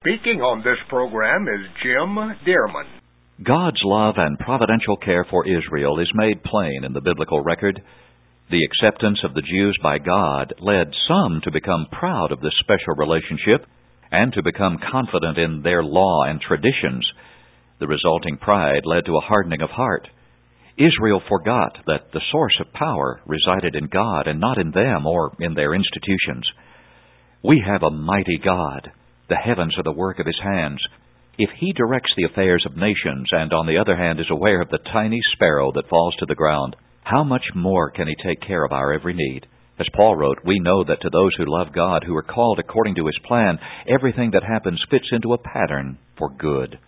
Speaking on this program is Jim Dearman. God's love and providential care for Israel is made plain in the biblical record. The acceptance of the Jews by God led some to become proud of this special relationship and to become confident in their law and traditions. The resulting pride led to a hardening of heart. Israel forgot that the source of power resided in God and not in them or in their institutions. We have a mighty God. The heavens are the work of His hands. If He directs the affairs of nations and, on the other hand, is aware of the tiny sparrow that falls to the ground, how much more can He take care of our every need? As Paul wrote, we know that to those who love God, who are called according to His plan, everything that happens fits into a pattern for good.